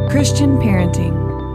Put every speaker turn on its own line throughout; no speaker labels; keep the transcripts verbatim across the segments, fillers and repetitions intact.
Christian parenting.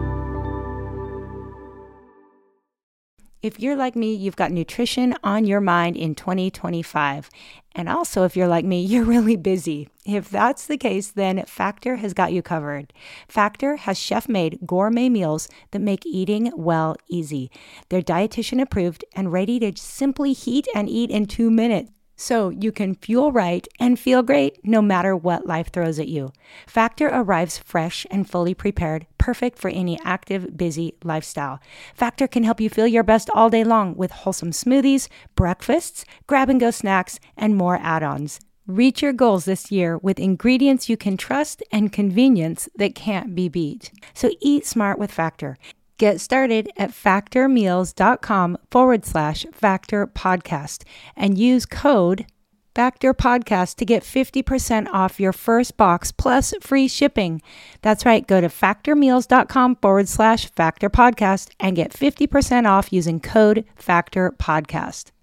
If you're like me, you've got nutrition on your mind in twenty twenty-five. And also, if you're like me, you're really busy. If that's the case, then Factor has got you covered. Factor has chef-made gourmet meals that make eating well easy. They're dietitian approved and ready to simply heat and eat in two minutes. So you can fuel right and feel great no matter what life throws at you. Factor arrives fresh and fully prepared, perfect for any active, busy lifestyle. Factor can help you feel your best all day long with wholesome smoothies, breakfasts, grab-and-go snacks, and more add-ons. Reach your goals this year with ingredients you can trust and convenience that can't be beat. So eat smart with Factor. Get started at factormeals.com forward slash factor podcast and use code Factor Podcast to get fifty percent off your first box plus free shipping. That's right. Go to factormeals.com forward slash factor podcast and get fifty percent off using code Factor Podcast.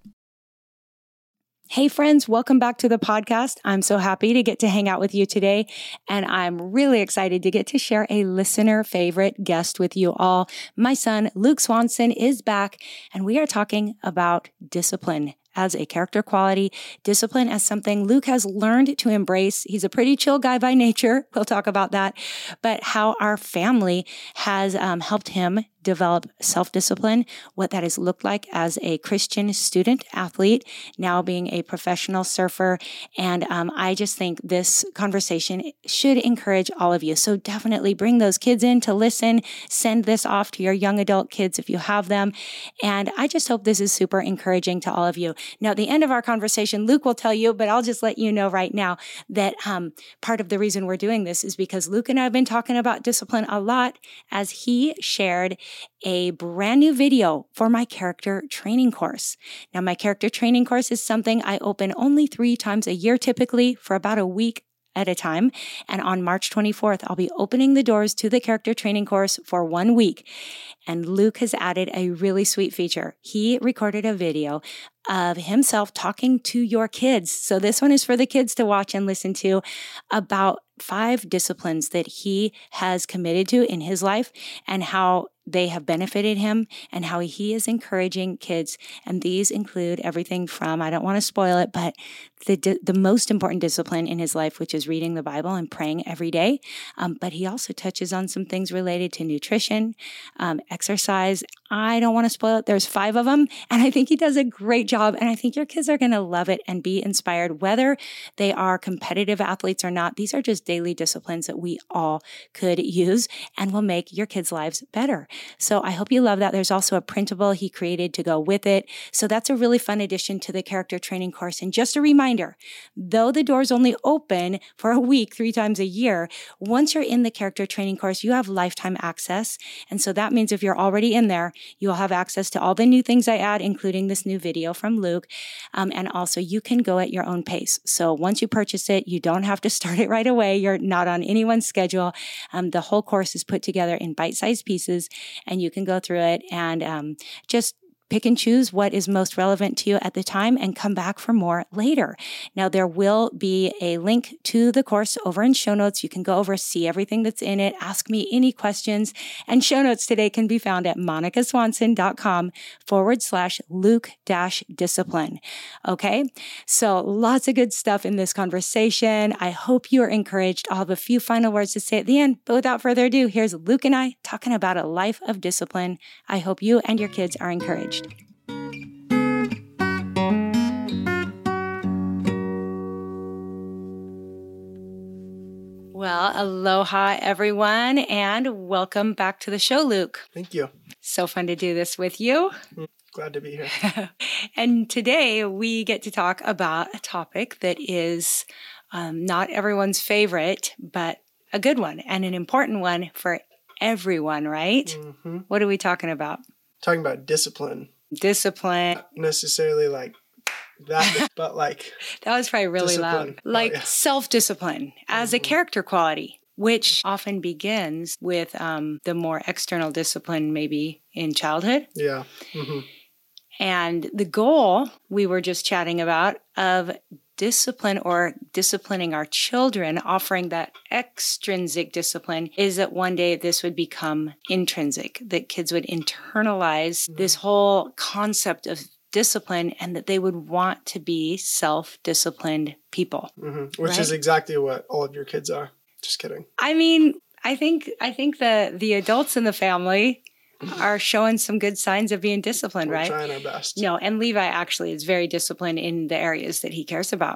Hey friends, welcome back to the podcast. I'm so happy to get to hang out with you today, and I'm really excited to get to share a listener favorite guest with you all. My son, Luke Swanson, is back, and we are talking about discipline as a character quality, discipline as something Luke has learned to embrace. He's a pretty chill guy by nature. We'll talk about that, but how our family has um, helped him develop self-discipline, what that has looked like as a Christian student athlete, now being a professional surfer. And um, I just think this conversation should encourage all of you. So definitely bring those kids in to listen. Send this off to your young adult kids if you have them. And I just hope this is super encouraging to all of you. Now, at the end of our conversation, Luke will tell you, but I'll just let you know right now that um, part of the reason we're doing this is because Luke and I have been talking about discipline a lot as he shared a brand new video for my character training course. Now, my character training course is something I open only three times a year, typically for about a week at a time. And on March twenty-fourth, I'll be opening the doors to the character training course for one week. And Luke has added a really sweet feature. He recorded a video of himself talking to your kids. So this one is for the kids to watch and listen to about five disciplines that he has committed to in his life and how they have benefited him and how he is encouraging kids. And these include everything from, I don't want to spoil it, but the the most important discipline in his life, which is reading the Bible and praying every day. Um, but he also touches on some things related to nutrition, um, exercise. I don't want to spoil it. There's five of them. And I think he does a great job. And I think your kids are going to love it and be inspired, whether they are competitive athletes or not. These are just daily disciplines that we all could use and will make your kids' lives better. So I hope you love that. There's also a printable he created to go with it. So that's a really fun addition to the character training course. And just a reminder, though the doors only open for a week, three times a year, once you're in the character training course, you have lifetime access. And so that means if you're already in there, you'll have access to all the new things I add, including this new video from Luke. Um, and also you can go at your own pace. So once you purchase it, you don't have to start it right away. You're not on anyone's schedule. Um, the whole course is put together in bite-sized pieces, and you can go through it and um, just pick and choose what is most relevant to you at the time and come back for more later. Now, there will be a link to the course over in show notes. You can go over, see everything that's in it, ask me any questions, and show notes today can be found at monicaswanson.com forward slash Luke dash discipline. Okay. So lots of good stuff in this conversation. I hope you are encouraged. I'll have a few final words to say at the end, but without further ado, here's Luke and I talking about a life of discipline. I hope you and your kids are encouraged. Well, aloha, everyone, and welcome back to the show, Luke.
Thank you.
So fun to do this with you.
Glad to be here.
And today we get to talk about a topic that is um, not everyone's favorite, but a good one and an important one for everyone, right?
Mm-hmm.
What are we talking about?
Talking about discipline.
Discipline.
Not necessarily like that, but like
that was probably really
discipline.
loud. Like
oh, yeah.
self-discipline as mm-hmm. a character quality, which often begins with um, the more external discipline, maybe in childhood.
Yeah. Mm-hmm.
And the goal we were just chatting about of discipline or disciplining our children, offering that extrinsic discipline, is that one day this would become intrinsic, that kids would internalize mm-hmm. this whole concept of discipline and that they would want to be self-disciplined people.
Mm-hmm. Which
right?
is exactly what all of your kids are. Just kidding.
I mean, I think I think the the adults in the family are showing some good signs of being disciplined,
We're
right?
trying our best.
No, and Levi actually is very disciplined in the areas that he cares about.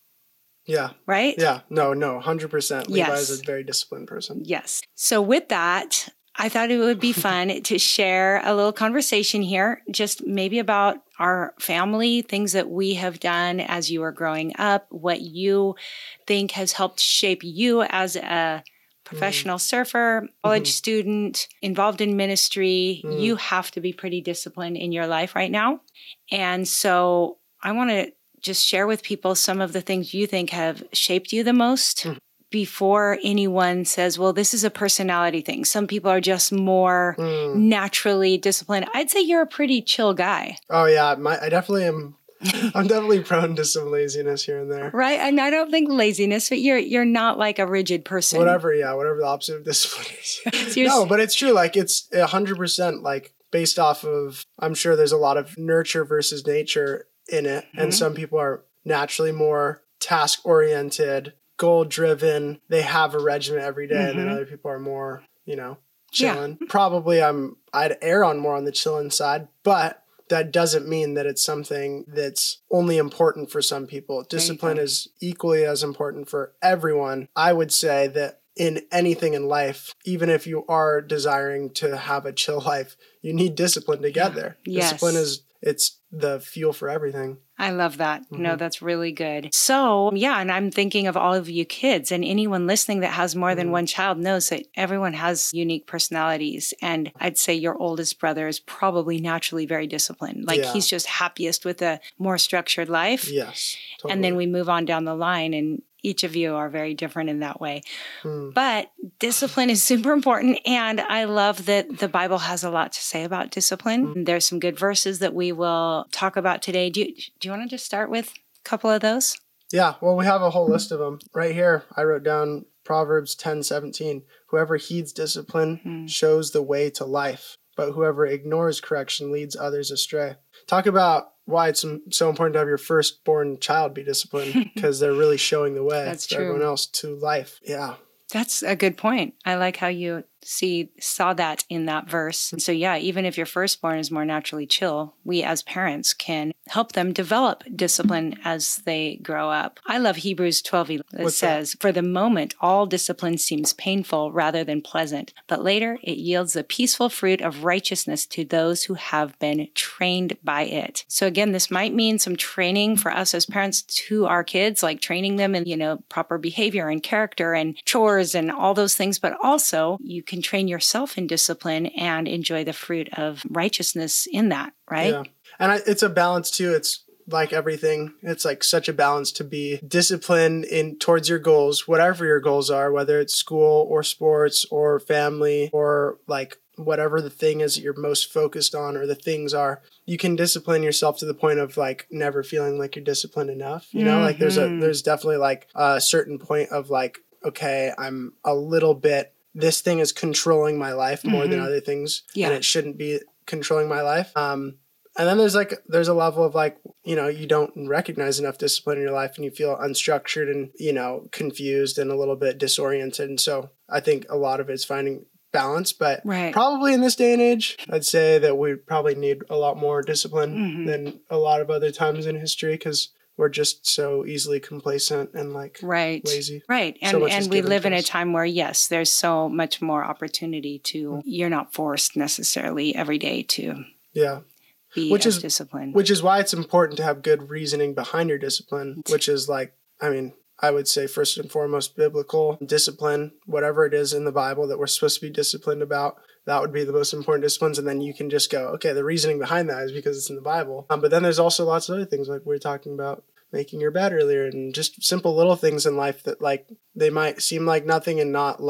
Yeah.
Right?
Yeah. No, no, one hundred percent. Levi
Yes.
is a very disciplined person.
Yes. So with that, I thought it would be fun to share a little conversation here, just maybe about our family, things that we have done as you were growing up, what you think has helped shape you as a professional mm. surfer, college mm-hmm. student, involved in ministry. Mm. You have to be pretty disciplined in your life right now. And so I want to just share with people some of the things you think have shaped you the most mm. before anyone says, well, this is a personality thing. Some people are just more mm. naturally disciplined. I'd say you're a pretty chill guy.
Oh, yeah. My, I definitely am. I'm definitely prone to some laziness here and there.
Right. And I don't think laziness, but you're you're not like a rigid person.
Whatever, yeah, whatever the opposite of discipline is. No, but it's true. Like, it's one hundred percent like based off of, I'm sure there's a lot of nurture versus nature in it. Mm-hmm. And some people are naturally more task-oriented, goal-driven. They have a regimen every day. Mm-hmm. And then other people are more, you know, chilling. Yeah. Probably I'm, I'd err on more on the chilling side, but that doesn't mean that it's something that's only important for some people. Discipline is equally as important for everyone. I would say that in anything in life, even if you are desiring to have a chill life, you need discipline to get there.
Yes.
Discipline is, it's the fuel for everything.
I love that. Mm-hmm. No, that's really good. So, yeah, and I'm thinking of all of you kids, and anyone listening that has more than mm-hmm. one child knows that everyone has unique personalities. And I'd say your oldest brother is probably naturally very disciplined. Like yeah. he's just happiest with a more structured life.
Yes. Totally.
And then we move on down the line, and each of you are very different in that way. Mm. But discipline is super important. And I love that the Bible has a lot to say about discipline. Mm. There's some good verses that we will talk about today. Do you, do you want to just start with a couple of those?
Yeah. Well, we have a whole list of them right here. I wrote down Proverbs ten seventeen. Whoever heeds discipline mm. shows the way to life, but whoever ignores correction leads others astray. Talk about why it's so important to have your firstborn child be disciplined, because they're really showing the way
That's
to
true.
everyone else to life. Yeah.
That's a good point. I like how you see saw that in that verse. And so, yeah, even if your firstborn is more naturally chill, we as parents can help them develop discipline as they grow up. I love Hebrews twelve. It What's says, that? For the moment, all discipline seems painful rather than pleasant, but later it yields the peaceful fruit of righteousness to those who have been trained by it. So again, this might mean some training for us as parents to our kids, like training them in, you know, proper behavior and character and chores and all those things, but also you can train yourself in discipline and enjoy the fruit of righteousness in that, right?
Yeah. And I, it's a balance too. It's like everything. It's like such a balance to be disciplined in towards your goals, whatever your goals are, whether it's school or sports or family or like whatever the thing is that you're most focused on or the things are. You can discipline yourself to the point of like never feeling like you're disciplined enough. You know, mm-hmm. like there's a there's definitely like a certain point of like, okay, I'm a little bit, this thing is controlling my life more mm-hmm. than other things. Yeah. And it shouldn't be controlling my life. Um, and then there's like, there's a level of like, you know, you don't recognize enough discipline in your life and you feel unstructured and, you know, confused and a little bit disoriented. And so I think a lot of it's finding balance, but
right.
probably in this day and age, I'd say that we probably need a lot more discipline mm-hmm. than a lot of other times in history because we're just so easily complacent and like
right.
lazy.
Right. And so and we live in a time where, yes, there's so much more opportunity to, mm-hmm. you're not forced necessarily every day to
yeah.
be
which
as
is,
disciplined.
Which is why it's important to have good reasoning behind your discipline, which is like, I mean, I would say first and foremost, biblical discipline, whatever it is in the Bible that we're supposed to be disciplined about, that would be the most important disciplines. And then you can just go, okay, the reasoning behind that is because it's in the Bible. Um, but then there's also lots of other things like we were talking about making your bed earlier and just simple little things in life that like they might seem like nothing and not like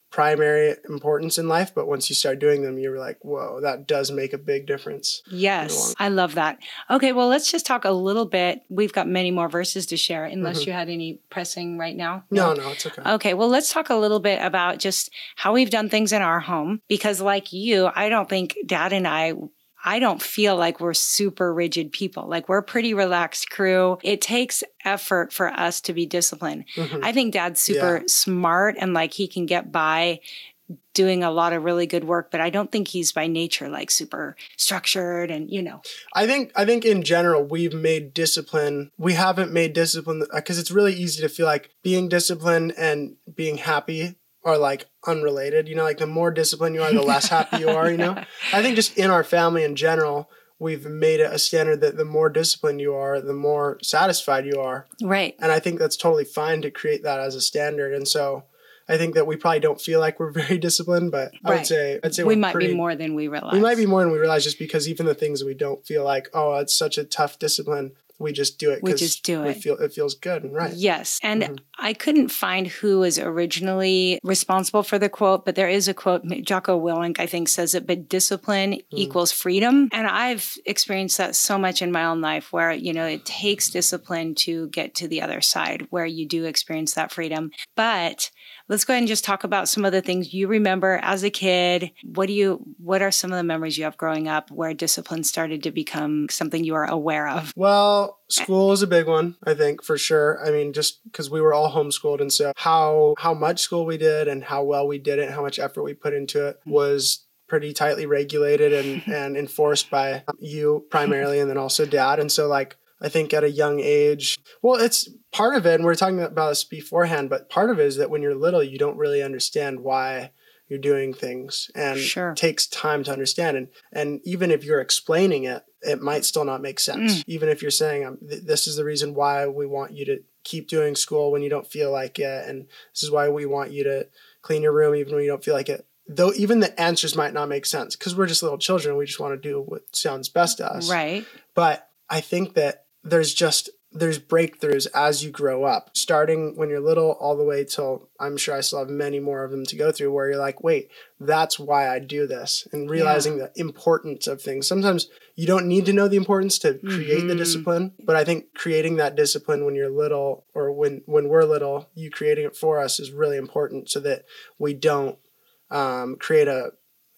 primary importance in life, but once you start doing them, you're like, whoa, that does make a big difference.
Yes, I love that. Okay, well, let's just talk a little bit. We've got many more verses to share, unless mm-hmm. you had any pressing right now.
No, no, no, it's okay.
Okay, well, let's talk a little bit about just how we've done things in our home, because like you, I don't think Dad and I I don't feel like we're super rigid people. Like we're a pretty relaxed crew. It takes effort for us to be disciplined. Mm-hmm. I think Dad's super yeah. smart and like he can get by doing a lot of really good work, but I don't think he's by nature like super structured and, you know.
I think I think in general, we've made discipline. We haven't made discipline because it's really easy to feel like being disciplined and being happy are like unrelated, you know, like the more disciplined you are, the less happy you are, you know. I think just in our family in general, we've made it a standard that the more disciplined you are, the more satisfied you are.
Right.
And I think that's totally fine to create that as a standard. And so I think that we probably don't feel like we're very disciplined, but I
right.
would say, I'd say
we
we're
might
pretty,
be more than we realize.
We might be more than we realize just because even the things we don't feel like, oh, it's such a tough discipline, we just do it
we just do
we
it.
Feel, it feels good and right.
Yes. And
mm-hmm.
I couldn't find who was originally responsible for the quote, but there is a quote, Jocko Willink, I think, says it, but discipline mm. equals freedom. And I've experienced that so much in my own life where, you know, it takes discipline to get to the other side where you do experience that freedom. But let's go ahead and just talk about some of the things you remember as a kid. What do you, what are some of the memories you have growing up where discipline started to become something you are aware of?
Well, school is a big one, I think, for sure. I mean, just because we were all homeschooled. And so how, how much school we did and how well we did it, how much effort we put into it was pretty tightly regulated and, and enforced by you primarily, and then also Dad. And so like, I think at a young age, well, it's part of it, and we we're talking about this beforehand, but part of it is that when you're little, you don't really understand why you're doing things, and
sure.
it takes time to understand. And and even if you're explaining it, it might still not make sense. Mm. Even if you're saying, um, th- this is the reason why we want you to keep doing school when you don't feel like it, and this is why we want you to clean your room even when you don't feel like it. Though even the answers might not make sense because we're just little children. We just want to do what sounds best to us.
Right.
But I think that there's just, there's breakthroughs as you grow up, starting when you're little all the way till, I'm sure I still have many more of them to go through, where you're like, wait, that's why I do this, and realizing yeah. the importance of things. Sometimes you don't need to know the importance to create mm-hmm. the discipline, but I think creating that discipline when you're little, or when, when we're little, you creating it for us is really important so that we don't um, create a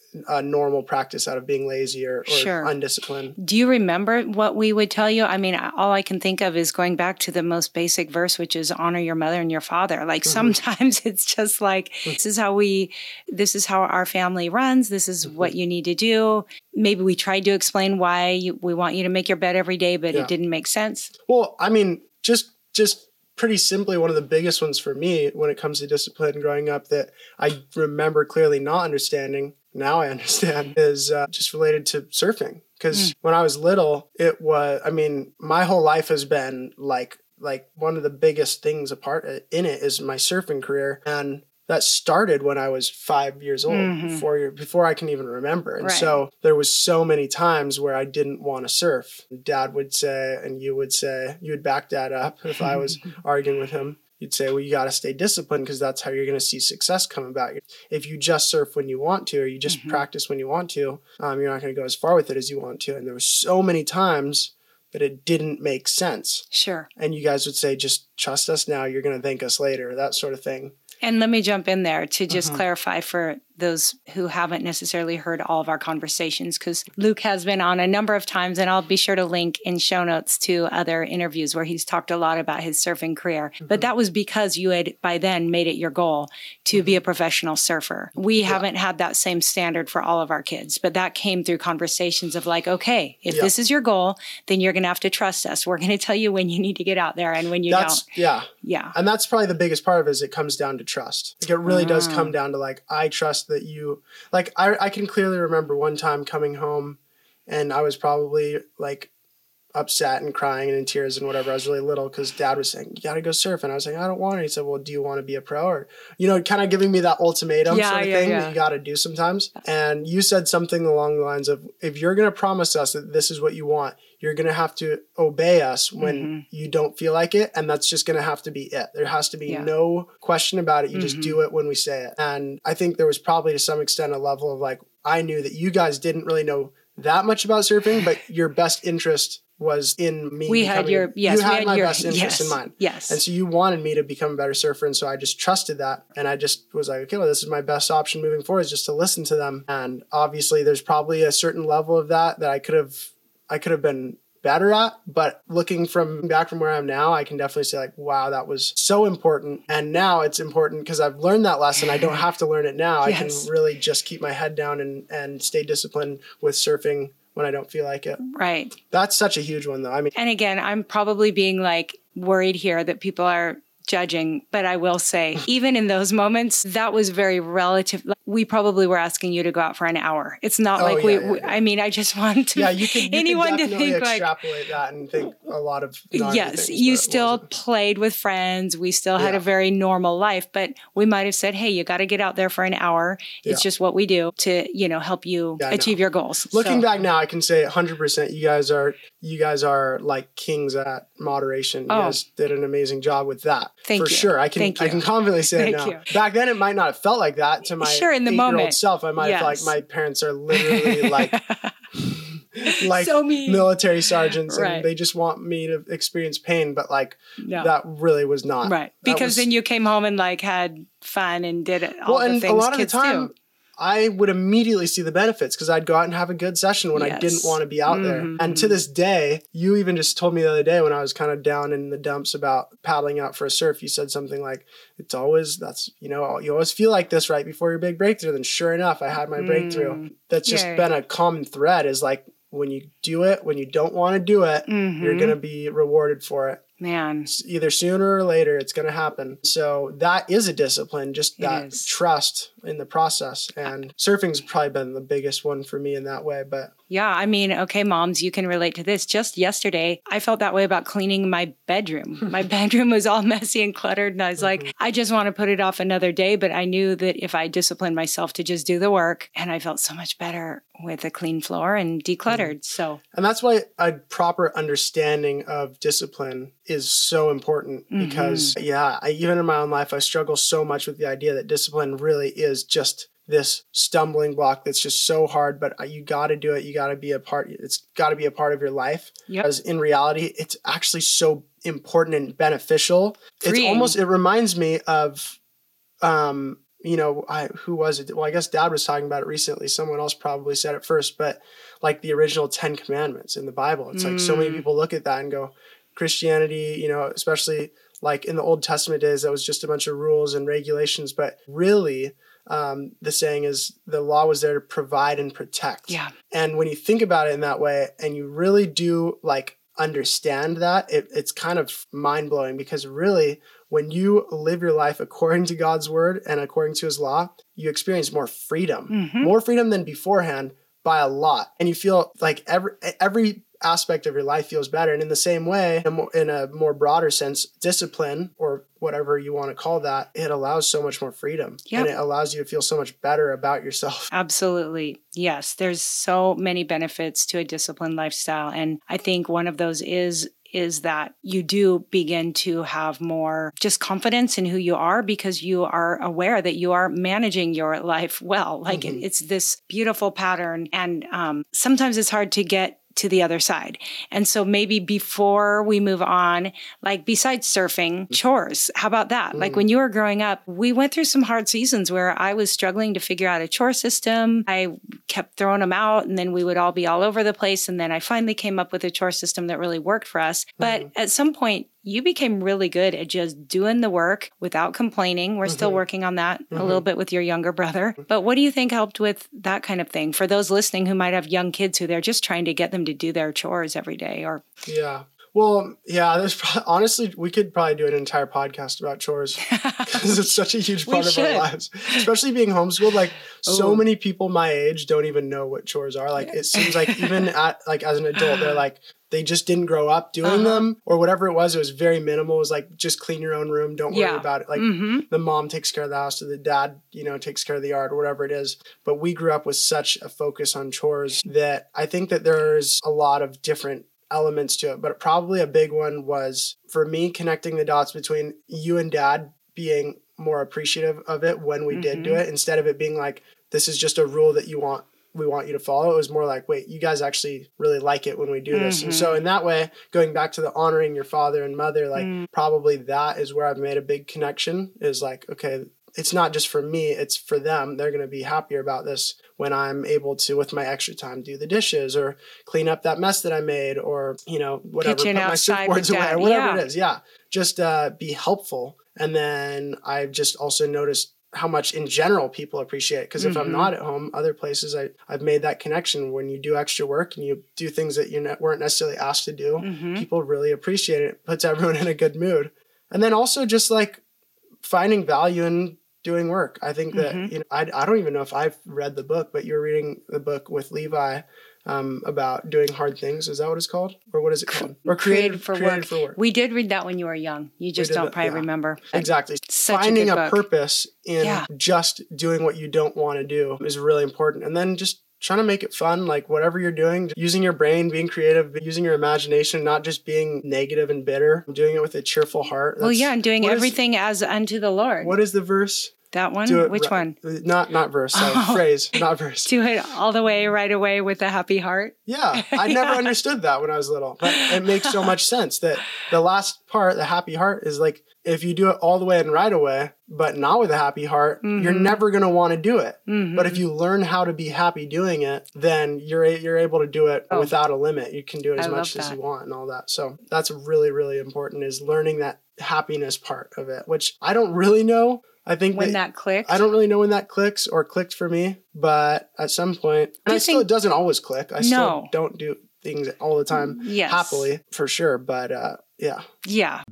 a normal practice out of being lazy or, or
sure.
undisciplined.
Do you remember what we would tell you? I mean, all I can think of is going back to the most basic verse, which is honor your mother and your father. Like mm-hmm. sometimes it's just like, this is how we, this is how our family runs. This is mm-hmm. what you need to do. Maybe we tried to explain why you, we want you to make your bed every day, but yeah. it didn't make sense.
Well, I mean, just, just, pretty simply, one of the biggest ones for me when it comes to discipline growing up that I remember clearly not understanding, now I understand, is uh, just related to surfing. Because mm. when I was little, it was, I mean, my whole life has been like, like one of the biggest things apart in it is my surfing career. And that started when I was five years old, mm-hmm. four years, before I can even remember. And right. so there was so many times where I didn't want to surf. Dad would say, and you would say, you would back Dad up if I was arguing with him. You'd say, well, you got to stay disciplined because that's how you're going to see success come about. If you just surf when you want to, or you just mm-hmm. practice when you want to, um, you're not going to go as far with it as you want to. And there were so many times that it didn't make sense.
Sure.
And you guys would say, just trust us now. You're going to thank us later, that sort of thing.
And let me jump in there to just
uh-huh.
clarify for those who haven't necessarily heard all of our conversations, because Luke has been on a number of times, and I'll be sure to link in show notes to other interviews where he's talked a lot about his surfing career. Mm-hmm. But that was because you had by then made it your goal to mm-hmm. be a professional surfer. We yeah. haven't had that same standard for all of our kids, but that came through conversations of like, okay, if yeah. this is your goal, then you're going to have to trust us. We're going to tell you when you need to get out there and when you
that's,
don't.
Yeah.
Yeah.
And that's probably the biggest part of it is it comes down to trust. Like it really mm. does come down to like, I trust that you, like, I, I can clearly remember one time coming home and I was probably like upset and crying and in tears and whatever. I was really little because dad was saying, you got to go surf. And I was like, I don't want to. He said, well, do you want to be a pro? Or, you know, kind of giving me that ultimatum
Yeah,
sort of
yeah,
thing
yeah.
that you got to do sometimes. And you said something along the lines of, if you're going to promise us that this is what you want, you're going to have to obey us when
Mm-hmm.
you don't feel like it. And that's just going to have to be it. There has to be
Yeah.
no question about it. You just
Mhm.
do it when we say it. And I think there was probably to some extent a level of like, I knew that you guys didn't really know that much about surfing, but your best interest was in me.
We had
becoming-
your, yes,
you
we
had
had
my
your,
best interest
yes,
in mind.
Yes.
And so you wanted me to become a better surfer. And so I just trusted that. And I just was like, okay, well, this is my best option moving forward, is just to listen to them. And obviously there's probably a certain level of that that I could have, I could have been better at. But looking from back from where I am now, I can definitely say like, wow, that was so important. And now it's important because I've learned that lesson. I don't have to learn it now.
Yes.
I can really just keep my head down and, and stay disciplined with surfing when I don't feel like it.
Right.
That's such a huge one though. I mean,
And again, I'm probably being like worried here that people are judging, but I will say, even in those moments, that was very relative. We probably were asking you to go out for an hour. It's not
Oh,
like
yeah,
we,
yeah,
we
yeah.
I mean, I just want to,
yeah, you could, you
anyone
could
to
definitely
think like,
extrapolate that and think a lot of not
yes,
things,
you
but it
still
wasn't.
played with friends. We still had
Yeah.
a very normal life, but we might have said, hey, you got to get out there for an hour. It's
Yeah.
just what we do to, you know, help you
Yeah, I
achieve
know.
your goals.
Looking
So,
back now, I can say one hundred percent you guys are you guys are like kings at moderation. You
Oh.
guys did an amazing job with that.
Thank
for
you.
sure. I can
Thank
I
you.
can confidently say
Thank
it now.
you.
Back then it might not have felt like that to my
Sure, in the
eight-year-old
moment.
self. I might have felt
Yes.
like my parents are literally like like
So mean.
military sergeants
Right.
and they just want me to experience pain, but like
no.
that really was not.
Right.
That
Because
was-
then you came home and like had fun and did it, all
well,
the
and
things
a lot of the
kids
time,
do.
I would immediately see the benefits because I'd go out and have a good session when I
Yes.
didn't want to be out there.
Mhm,
And to this day, you even just told me the other day when I was kind of down in the dumps about paddling out for a surf, you said something like, it's always, that's, you know, you always feel like this right before your big breakthrough. Then sure enough, I had my breakthrough.
Mm.
That's just
Yay.
been a common thread is like, when you do it, when you don't want to do it,
Mhm.
you're going to be rewarded for it.
Man.
Either sooner or later, it's going to happen. So that is a discipline, just
It
that
is.
trust in the process. And surfing's probably been the biggest one for me in that way. But
Yeah, I mean, okay, moms, you can relate to this. Just yesterday, I felt that way about cleaning my bedroom. My bedroom was all messy and cluttered, and I was like, I just want to put it off another day. But I knew that if I disciplined myself to just do the work, and I felt so much better with a clean floor and decluttered. So,
and that's why a proper understanding of discipline is so important because, yeah, I, even in my own life, I struggle so much with the idea that discipline really is just this stumbling block that's just so hard, but you got to do it. You got to be a part. It's got to be a part of your life.
Yep.
Because in reality, it's actually so important and beneficial. It's
Freeing.
almost, it reminds me of, um, you know, I, who was it? Well, I guess Dad was talking about it recently. Someone else probably said it first, but like the original Ten Commandments in the Bible. It's like so many
Mm.
people look at that and go, Christianity, you know, especially like in the Old Testament days, that was just a bunch of rules and regulations. But really, um, the saying is the law was there to provide and protect.
yeah.
And when you think about it in that way and you really do like understand that, it, it's kind of mind blowing because really when you live your life according to God's word and according to his law, you experience more freedom,
Mhm.
more freedom than beforehand by a lot. And you feel like every, every aspect of your life feels better. And in the same way, in a more, in a more broader sense, discipline or whatever you want to call that, it allows so much more freedom
Yep.
and it allows you to feel so much better about yourself.
Absolutely. Yes. There's so many benefits to a disciplined lifestyle. And I think one of those is is that you do begin to have more just confidence in who you are because you are aware that you are managing your life well. Like
Mhm.
it, it's this beautiful pattern. And um, sometimes it's hard to get to the other side. And so maybe before we move on, like besides surfing, chores, how about that? Like
Mm.
when you were growing up, we went through some hard seasons where I was struggling to figure out a chore system. I kept throwing them out and then we would all be all over the place. And then I finally came up with a chore system that really worked for us. But
Mhm.
at some point, you became really good at just doing the work without complaining. We're still
Mhm.
working on that a
Mhm.
little bit with your younger brother. But what do you think helped with that kind of thing for those listening who might have young kids who they're just trying to get them to do their chores every day? Or
Yeah. Well, yeah, there's pro- honestly, we could probably do an entire podcast about chores because it's such a huge
We
part of
should.
our lives, especially being homeschooled. Like so
Ooh.
many people my age don't even know what chores are. Like it seems like even at like as an adult, they're like, they just didn't grow up doing uh-huh. them or whatever it was. It was very minimal. It was like, just clean your own room. Don't worry yeah. about it. Like mm-hmm. the mom takes care of the house or the dad, you know, takes care of the yard or whatever it is. But we grew up with such a focus on chores that I think that there's a lot of different elements to it. But probably a big one was for me connecting the dots between you and dad being more appreciative of it when we mm-hmm. did do it, instead of it being like, this is just a rule that you want we want you to follow. It was more like, wait, you guys actually really like it when we do this. Mm-hmm. And so in that way, going back to the honoring your father and mother, like mm. probably that is where I've made a big connection, is like, okay, it's not just for me, it's for them. They're going to be happier about this when I'm able to, with my extra time, do the dishes or clean up that mess that I made, or, you know, whatever,
Kitchen
put my surfboards away or whatever yeah. it is. Yeah. Just uh, be helpful. And then I've just also noticed how much in general people appreciate it. Because if mm-hmm. I'm not at home, other places, I, I've made that connection. When you do extra work and you do things that you ne- weren't necessarily asked to do, mm-hmm. people really appreciate it. It puts everyone in a good mood. And then also just like finding value in doing work. I think that, mm-hmm. you know, I, I don't even know if I've read the book, but you're reading the book with Levi um, about doing hard things. Is that what it's called? Or what is it called? Or created,
created, for,
created
work.
for work.
We did read that when you were young. You just don't probably yeah. remember.
Exactly.
Such
Finding
a,
a,
a
purpose in
yeah.
just doing what you don't want to do is really important. And then just trying to make it fun, like whatever you're doing, using your brain, being creative, using your imagination, not just being negative and bitter, doing it with a cheerful heart.
That's, well, yeah, and doing everything is, as unto the Lord.
What is the verse?
That one? Which
right.
one?
Not not verse, sorry. Oh. Phrase, not verse.
Do it all the way, right away with a happy heart?
Yeah, I never understood that when I was little. But it makes so much sense that the last part, the happy heart, is like, if you do it all the way and right away, but not with a happy heart, mm-hmm. you're never going to want to do it. Mm-hmm. But if you learn how to be happy doing it, then you're you're able to do it oh. without a limit. You can do it as I much as you want and all that. So that's really, really important, is learning that happiness part of it, which I don't really know. I think
when that, that clicked.
I don't really know when that clicks or clicked for me, but at some point, and I still, it doesn't always click. I no. still don't do things all the time
yes.
happily, for sure. But uh, yeah.
Yeah.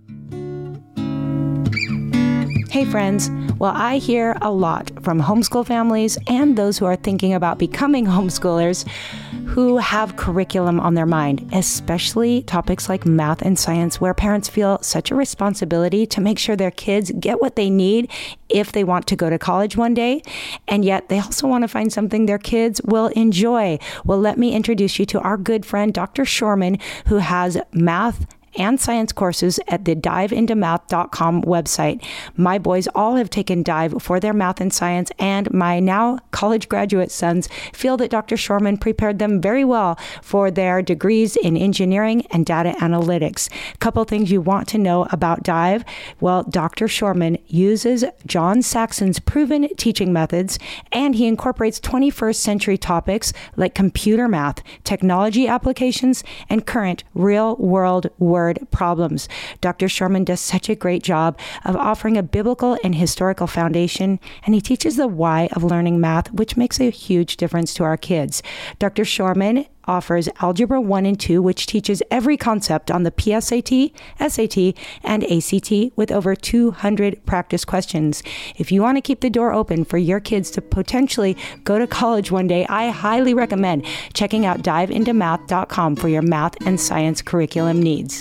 Hey friends, well, I hear a lot from homeschool families and those who are thinking about becoming homeschoolers who have curriculum on their mind, especially topics like math and science, where parents feel such a responsibility to make sure their kids get what they need if they want to go to college one day. And yet they also want to find something their kids will enjoy. Well, let me introduce you to our good friend, Doctor Shorman, who has math and science courses at the dive into math dot com website. My boys all have taken Dive for their math and science, and my now college graduate sons feel that Doctor Shorman prepared them very well for their degrees in engineering and data analytics. A couple things you want to know about Dive. Well, Doctor Shorman uses John Saxon's proven teaching methods, and he incorporates twenty-first century topics like computer math, technology applications, and current real-world word problems. Doctor Shorman does such a great job of offering a biblical and historical foundation, and he teaches the why of learning math, which makes a huge difference to our kids. Doctor Shorman offers Algebra one and two, which teaches every concept on the P S A T, S A T, and A C T with over two hundred practice questions. If you want to keep the door open for your kids to potentially go to college one day, I highly recommend checking out dive into math dot com for your math and science curriculum needs.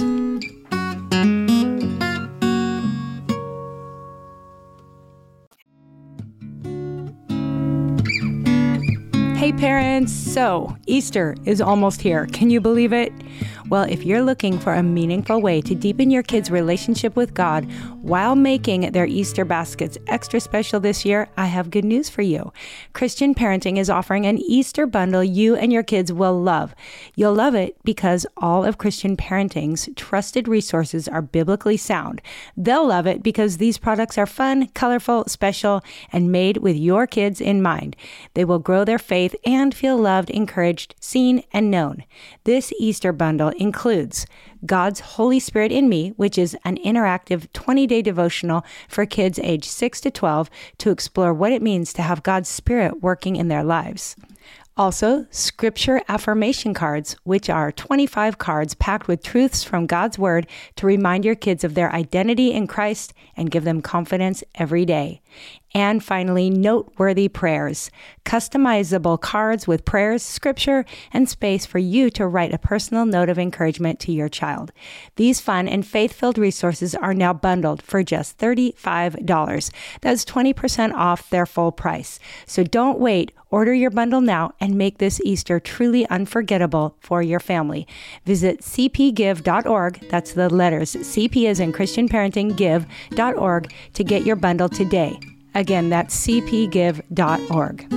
Hey parents, so Easter is almost here. Can you believe it? Well, if you're looking for a meaningful way to deepen your kids' relationship with God while making their Easter baskets extra special this year, I have good news for you. Christian Parenting is offering an Easter bundle you and your kids will love. You'll love it because all of Christian Parenting's trusted resources are biblically sound. They'll love it because these products are fun, colorful, special, and made with your kids in mind. They will grow their faith and feel loved, encouraged, seen, and known. This Easter bundle includes God's Holy Spirit in Me, which is an interactive twenty-day devotional for kids aged six to twelve to explore what it means to have God's Spirit working in their lives. Also, Scripture Affirmation Cards, which are twenty-five cards packed with truths from God's Word to remind your kids of their identity in Christ and give them confidence every day. And finally, noteworthy prayers, customizable cards with prayers, scripture, and space for you to write a personal note of encouragement to your child. These fun and faith-filled resources are now bundled for just thirty-five dollars. That's twenty percent off their full price. So don't wait. Order your bundle now and make this Easter truly unforgettable for your family. Visit c p give dot org, that's the letters, C P as in Christian Parenting, give dot org to get your bundle today. Again, that's c p give dot org.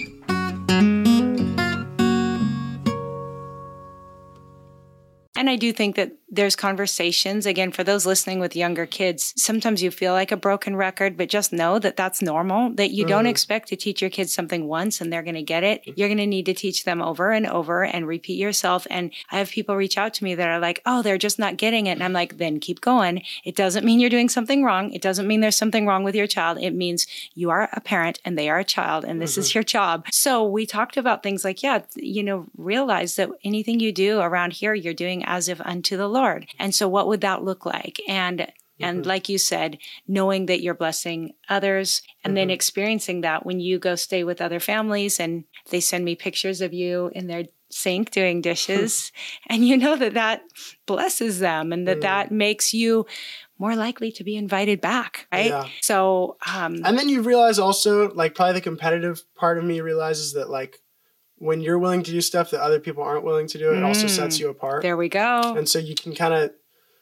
And I do think that there's conversations, again, for those listening with younger kids, sometimes you feel like a broken record, but just know that that's normal, that you mm. don't expect to teach your kids something once and they're going to get it. You're going to need to teach them over and over and repeat yourself. And I have people reach out to me that are like, oh, they're just not getting it. And I'm like, then keep going. It doesn't mean you're doing something wrong. It doesn't mean there's something wrong with your child. It means you are a parent and they are a child and this mm-hmm. is your job. So we talked about things like, yeah, you know, realize that anything you do around here, you're doing as if unto the Lord. And so what would that look like? And mm-hmm. and like you said, knowing that you're blessing others and mm-hmm. then experiencing that when you go stay with other families and they send me pictures of you in their sink doing dishes and you know that that blesses them and that mm. that makes you more likely to be invited back, right?
Yeah.
So, um,
and then you realize also, like, probably the competitive part of me realizes that, like, when you're willing to do stuff that other people aren't willing to do, it mm, also sets you apart.
There we go.
And so you can kind of,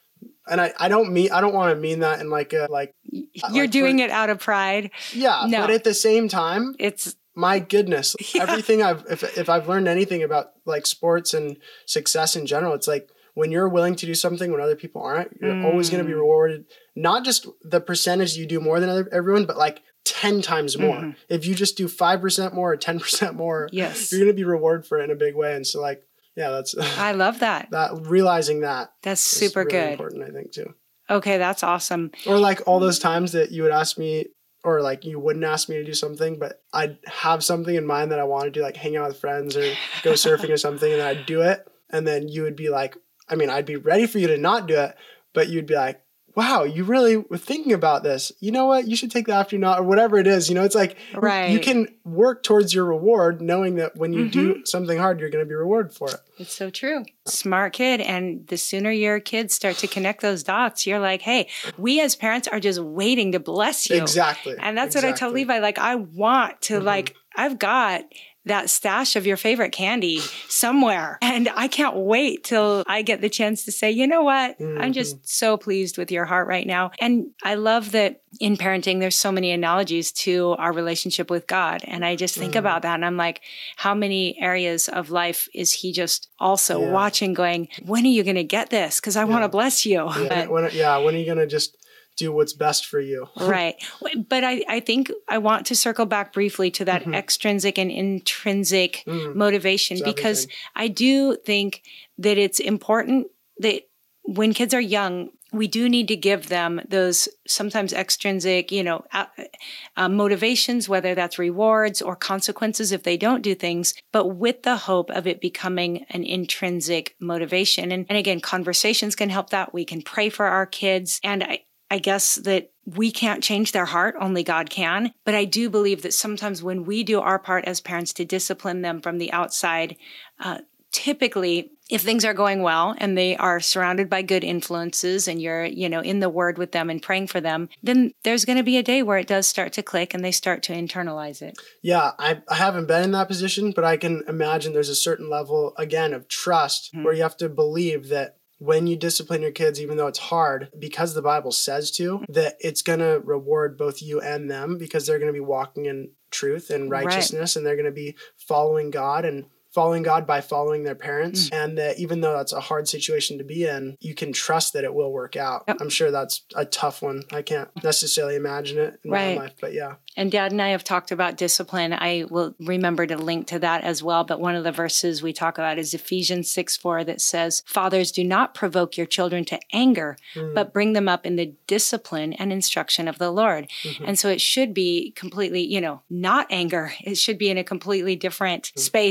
and I, I don't mean, I don't want to mean that in like a, like.
You're
like
doing
for,
it out of pride.
Yeah. No. But at the same time,
it's,
my goodness,
yeah.
everything I've, if, if I've learned anything about like sports and success in general, it's like when you're willing to do something when other people aren't, you're mm. always going to be rewarded. Not just the percentage you do more than other, everyone, but like ten times more. Mm-hmm. If you just do five percent more or ten percent more,
yes.
you're going to be rewarded for it in a big way. And so like, yeah, that's,
I love that.
That realizing that.
That's super
really
good.
Important, I think too.
Okay. That's awesome.
Or like all those times that you would ask me, or like you wouldn't ask me to do something, but I'd have something in mind that I want to do, like hang out with friends or go surfing or something. And then I'd do it. And then you would be like, I mean, I'd be ready for you to not do it, but you'd be like, wow, you really were thinking about this. You know what? You should take the afternoon off or whatever it is. You know, it's like
right.
you can work towards your reward knowing that when you mm-hmm. do something hard, you're going to be rewarded for it.
It's so true. Smart kid. And the sooner your kids start to connect those dots, you're like, hey, we as parents are just waiting to bless you.
Exactly.
And that's
exactly.
what I tell Levi. Like, I want to mm-hmm. like, I've got that stash of your favorite candy somewhere. And I can't wait till I get the chance to say, you know what? Mm-hmm. I'm just so pleased with your heart right now. And I love that in parenting, there's so many analogies to our relationship with God. And I just think mm-hmm. about that. And I'm like, how many areas of life is he just also yeah. watching going, when are you going to get this? Because I yeah. want to bless you.
Yeah.
But,
when, yeah. When are you going to just do what's best for you?
Right. But I, I think I want to circle back briefly to that mm-hmm. extrinsic and intrinsic mm-hmm. motivation, it's because everything. I do think that it's important that when kids are young, we do need to give them those sometimes extrinsic, you know, uh, uh, motivations, whether that's rewards or consequences if they don't do things, but with the hope of it becoming an intrinsic motivation. And, and again, conversations can help that. We can pray for our kids. And I, I guess that we can't change their heart, only God can. But I do believe that sometimes when we do our part as parents to discipline them from the outside, uh, typically, if things are going well and they are surrounded by good influences and you're, you know, in the word with them and praying for them, then there's going to be a day where it does start to click and they start to internalize it.
Yeah, I, I haven't been in that position, but I can imagine there's a certain level, again, of trust mm-hmm. where you have to believe that when you discipline your kids, even though it's hard, because the Bible says to, that it's going to reward both you and them because they're going to be walking in truth and righteousness right. and they're going to be following God and following God by following their parents. Mm. And that even though that's a hard situation to be in, you can trust that it will work out. Yep. I'm sure that's a tough one. I can't necessarily imagine it in
right.
my life, but yeah.
And Dad and I have talked about discipline. I will remember to link to that as well. But one of the verses we talk about is Ephesians six four that says, fathers, do not provoke your children to anger, mm. but bring them up in the discipline and instruction of the Lord. Mm-hmm. And so it should be completely, you know, not anger. It should be in a completely different mm. space than anger.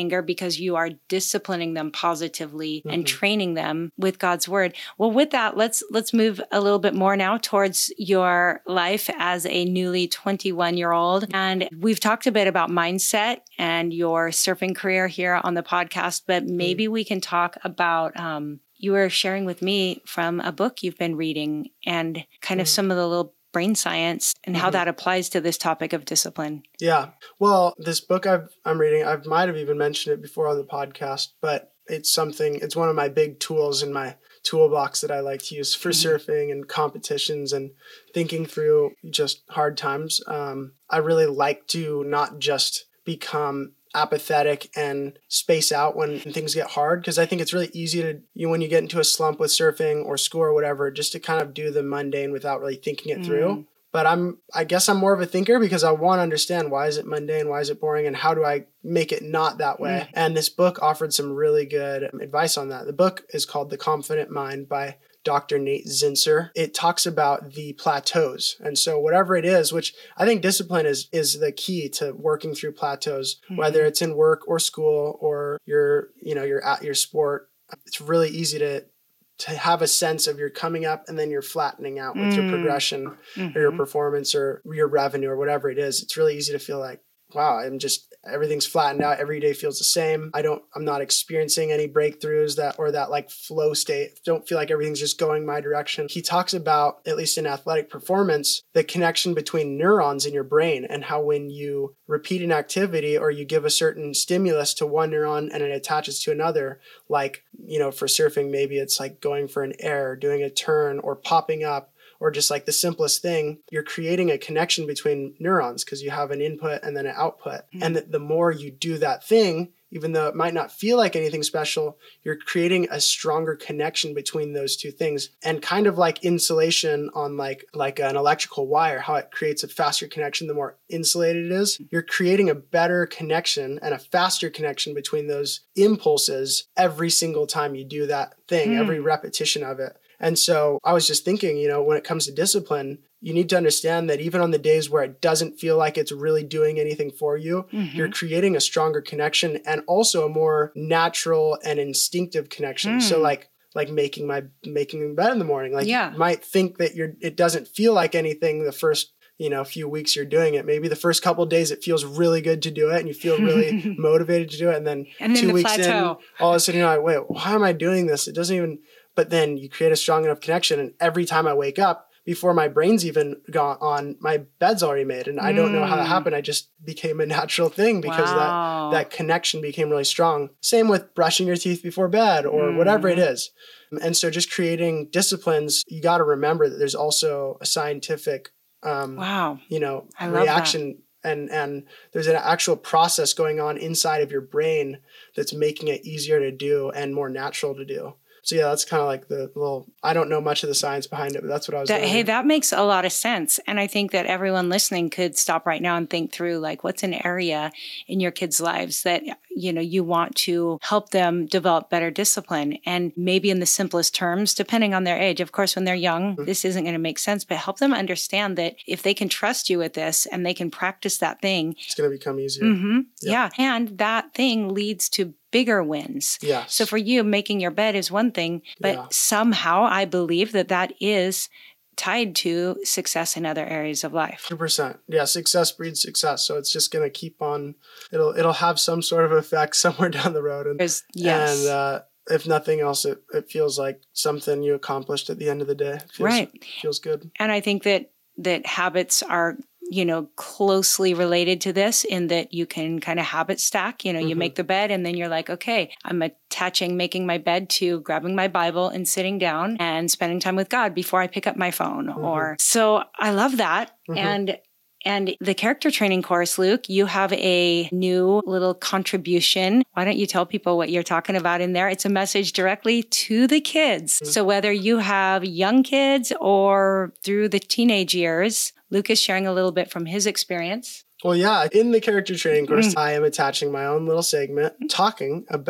anger because you are disciplining them positively mm-hmm. and training them with God's word. Well, with that, let's let's move a little bit more now towards your life as a newly twenty-one-year-old. And we've talked a bit about mindset and your surfing career here on the podcast, but maybe mm-hmm. we can talk about um, you were sharing with me from a book you've been reading and kind mm-hmm. of some of the little brain science and how mm-hmm. that applies to this topic of discipline.
Yeah. Well, this book I've, I'm reading, I might have even mentioned it before on the podcast, but it's something, it's one of my big tools in my toolbox that I like to use for mm-hmm. surfing and competitions and thinking through just hard times. Um, I really like to not just become apathetic and space out when things get hard, because I think it's really easy to, you know, when you get into a slump with surfing or school or whatever, just to kind of do the mundane without really thinking it mm. through. But I'm, I guess I'm more of a thinker because I want to understand, why is it mundane? Why is it boring? And how do I make it not that way? Mm. And this book offered some really good advice on that. The book is called The Confident Mind by Doctor Nate Zinsser. It talks about the plateaus. And so whatever it is, which I think discipline is is the key to working through plateaus, mm-hmm. whether it's in work or school or your, you know, you're at your sport, it's really easy to to have a sense of you're coming up and then you're flattening out with mm-hmm. your progression mm-hmm. or your performance or your revenue or whatever it is. It's really easy to feel like, wow, I'm just, everything's flattened out. Every day feels the same. I don't, I'm not experiencing any breakthroughs that, or that like flow state. Don't feel like everything's just going my direction. He talks about, at least in athletic performance, the connection between neurons in your brain and how when you repeat an activity or you give a certain stimulus to one neuron and it attaches to another, like, you know, for surfing, maybe it's like going for an air, doing a turn or popping up, or just like the simplest thing, you're creating a connection between neurons because you have an input and then an output. Mm-hmm. And that the more you do that thing, even though it might not feel like anything special, you're creating a stronger connection between those two things. And kind of like insulation on like, like an electrical wire, how it creates a faster connection the more insulated it is. You're creating a better connection and a faster connection between those impulses every single time you do that thing, mm. every repetition of it. And so I was just thinking, you know, when it comes to discipline, you need to understand that even on the days where it doesn't feel like it's really doing anything for you, mm-hmm. you're creating a stronger connection and also a more natural and instinctive connection. Mm. So like, like making my, making bed in the morning, like yeah. you might think that you're, it doesn't feel like anything the first, you know, few weeks you're doing it. Maybe the first couple of days it feels really good to do it and you feel really motivated to do it. And then,
and then
two
the
weeks
plateau.
in, all of a sudden you're like, wait, why am I doing this? It doesn't even... But then you create a strong enough connection. And every time I wake up, before my brain's even gone on, my bed's already made. And I don't know how that happened. I just became a natural thing because wow. that, that connection became really strong. Same with brushing your teeth before bed or mm. whatever it is. And so just creating disciplines, you got to remember that there's also a scientific, um,
wow.
you know,
I love
reaction. That. And and there's an actual process going on inside of your brain that's making it easier to do and more natural to do. So yeah, that's kind of like the little, I don't know much of the science behind it, but that's what I was
that, Hey, that makes a lot of sense. And I think that everyone listening could stop right now and think through like, what's an area in your kids' lives that, you know, you want to help them develop better discipline. And maybe in the simplest terms, depending on their age. Of course, when they're young, mm-hmm. this isn't going to make sense, but help them understand that if they can trust you with this and they can practice that thing,
it's going to become easier.
Mm-hmm, yeah. yeah. And that thing leads to bigger wins.
Yes.
So for you, making your bed is one thing, but yeah. somehow I believe that that is tied to success in other areas of life.
one hundred percent. Yeah, success breeds success. So it's just going to keep on, it'll it'll have some sort of effect somewhere down the road. And,
There's, yes.
and uh, if nothing else, it, it feels like something you accomplished at the end of the day. It feels,
right.
feels good.
And I think that that habits are, you know, closely related to this in that you can kind of habit stack. You know, mm-hmm. you make the bed and then you're like, okay, I'm attaching making my bed to grabbing my Bible and sitting down and spending time with God before I pick up my phone. Mm-hmm. Or so I love that. Mm-hmm. And And the character training course, Luke, you have a new little contribution. Why don't you tell people what you're talking about in there? It's a message directly to the kids. Mm-hmm. So whether you have young kids or through the teenage years, Luke is sharing a little bit from his experience.
Well, yeah, in the character training course, mm-hmm. I am attaching my own little segment talking about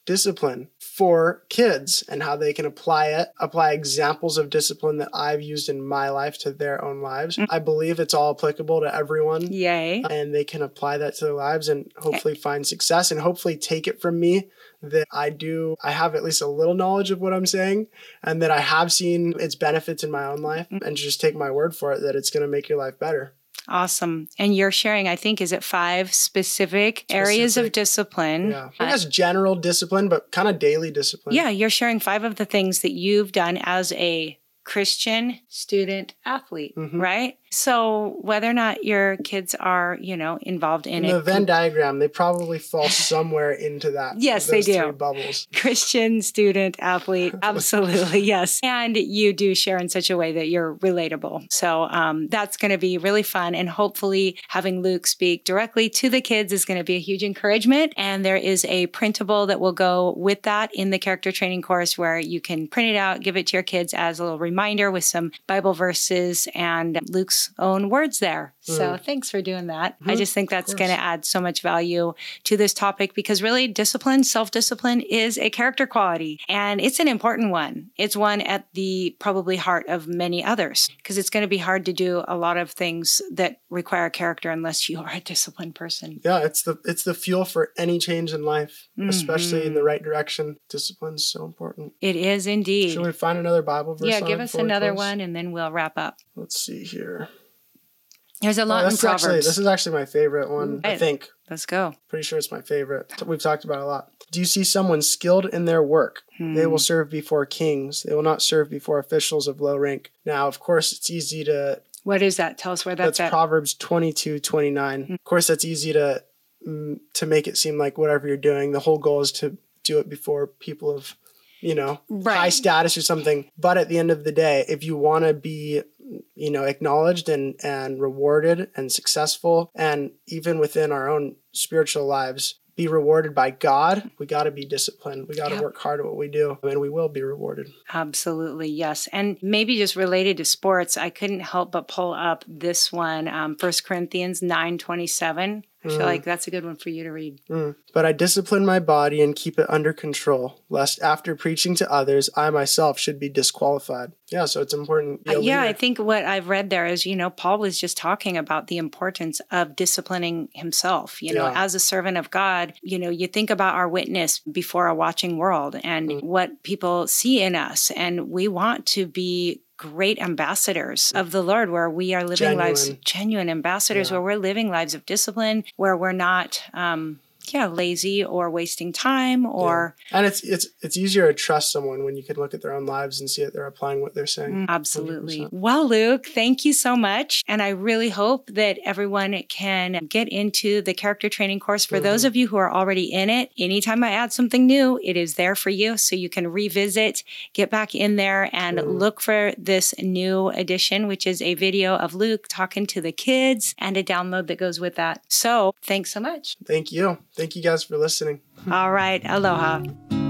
discipline for kids and how they can apply it, apply examples of discipline that I've used in my life to their own lives. Mm-hmm. I believe it's all applicable to everyone.
Yay.
And they can apply that to their lives and hopefully find success and hopefully take it from me that I do, I have at least a little knowledge of what I'm saying and that I have seen its benefits in my own life, and just take my word for it that it's going to make your life better.
Awesome. And you're sharing, I think, is it five specific, specific. areas of discipline?
Yeah. I guess general discipline, but kind of daily discipline.
Yeah. You're sharing five of the things that you've done as a Christian student athlete, mm-hmm. right? So whether or not your kids are, you know, involved in, in
it.
The
Venn diagram, they probably fall somewhere into that.
Yes, they do.
Three bubbles.
Christian, student, athlete. Absolutely. Yes. And you do share in such a way that you're relatable. So um, that's going to be really fun. And hopefully having Luke speak directly to the kids is going to be a huge encouragement. And there is a printable that will go with that in the character training course where you can print it out, give it to your kids as a little reminder with some Bible verses and Luke's own words there. So mm. thanks for doing that. Mm-hmm. I just think that's going to add so much value to this topic because really discipline, self-discipline is a character quality and it's an important one. It's one at the probably heart of many others because it's going to be hard to do a lot of things that require character unless you are a disciplined person.
Yeah, it's the it's the fuel for any change in life, mm-hmm. especially in the right direction. Discipline is so important.
It is indeed.
Should we find another Bible verse?
Yeah, give us another one and then we'll wrap up.
Let's see here.
There's a lot
oh,
in Proverbs.
Actually, this is actually my favorite one, right. I think.
Let's go.
Pretty sure it's my favorite. We've talked about it a lot. Do you see someone skilled in their work? Hmm. They will serve before kings. They will not serve before officials of low rank. Now, of course, it's easy to...
What is that? Tell us where that's,
that's at. That's Proverbs twenty-two twenty-nine. Hmm. Of course, that's easy to mm, to make it seem like whatever you're doing, the whole goal is to do it before people of, you know, right. high status or something. But at the end of the day, if you want to be... you know, acknowledged and, and rewarded and successful, and even within our own spiritual lives, be rewarded by God, we got to be disciplined. We got to yep. work hard at what we do, and we will be rewarded.
Absolutely, yes. And maybe just related to sports, I couldn't help but pull up this one, um, First Corinthians nine twenty-seven. I feel mm. like that's a good one for you to read.
Mm. But I discipline my body and keep it under control, lest after preaching to others, I myself should be disqualified. Yeah, so it's important.
Uh, yeah, I think what I've read there is, you know, Paul was just talking about the importance of disciplining himself. You know, yeah. as a servant of God, you know, you think about our witness before a watching world and mm. what people see in us. And we want to be great ambassadors of the Lord, where we are living genuine. lives, genuine ambassadors, yeah. where we're living lives of discipline, where we're not, um, yeah, lazy or wasting time or...
Yeah. And it's it's it's easier to trust someone when you can look at their own lives and see that they're applying what they're saying.
Absolutely. one hundred percent. Well, Luke, thank you so much. And I really hope that everyone can get into the character training course. For mm-hmm. those of you who are already in it, anytime I add something new, it is there for you. So you can revisit, get back in there and mm-hmm. look for this new edition, which is a video of Luke talking to the kids and a download that goes with that. So thanks so much.
Thank you. Thank you guys for listening.
All right. Aloha.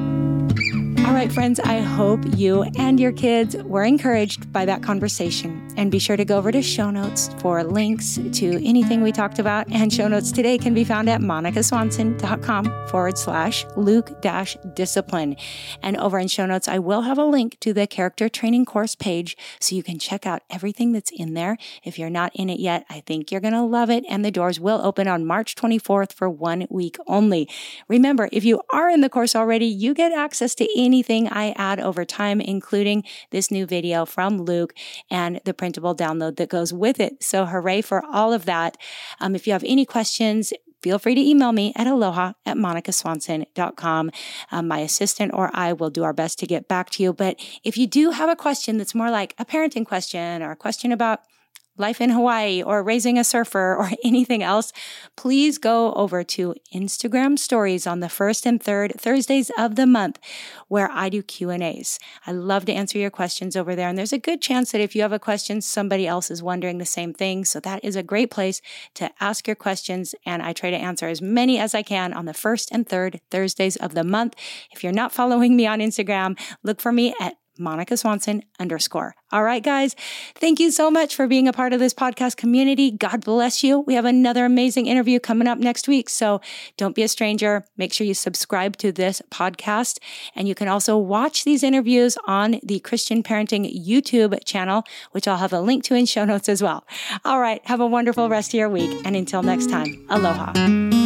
All right, friends, I hope you and your kids were encouraged by that conversation. And be sure to go over to show notes for links to anything we talked about. And show notes today can be found at monicaswanson.com forward slash Luke dash discipline. And over in show notes, I will have a link to the character training course page so you can check out everything that's in there. If you're not in it yet, I think you're going to love it. And the doors will open on March twenty-fourth for one week only. Remember, if you are in the course already, you get access to anything I add over time, including this new video from Luke and the printable download that goes with it. So hooray for all of that. Um, if you have any questions, feel free to email me at aloha at monicaswanson dot com. Um, my assistant or I will do our best to get back to you. But if you do have a question that's more like a parenting question or a question about life in Hawaii or raising a surfer or anything else, please go over to Instagram stories on the first and third Thursdays of the month where I do Q and A's. I love to answer your questions over there. And there's a good chance that if you have a question, somebody else is wondering the same thing. So that is a great place to ask your questions. And I try to answer as many as I can on the first and third Thursdays of the month. If you're not following me on Instagram, look for me at Monica Swanson underscore. All right, guys. Thank you so much for being a part of this podcast community. God bless you. We have another amazing interview coming up next week. So don't be a stranger. Make sure you subscribe to this podcast. And you can also watch these interviews on the Christian Parenting YouTube channel, which I'll have a link to in show notes as well. All right. Have a wonderful rest of your week. And until next time, aloha.